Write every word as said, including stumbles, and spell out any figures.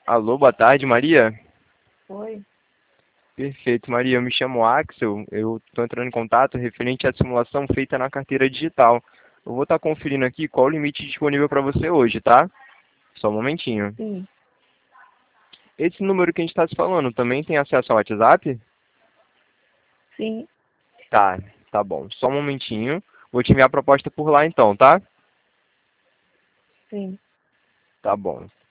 Alô, boa tarde, Maria. Oi. Perfeito, Maria. Eu me chamo Axel. Eu estou entrando em contato referente à simulação feita na carteira digital. Eu vou estar conferindo aqui qual o limite disponível para você hoje, tá? Só um momentinho. Sim, Esse número que a gente está se falando também tem acesso ao WhatsApp? sim, Tá, tá bom. Só um momentinho. Vou te enviar a proposta por lá então, tá? sim. Tá bom.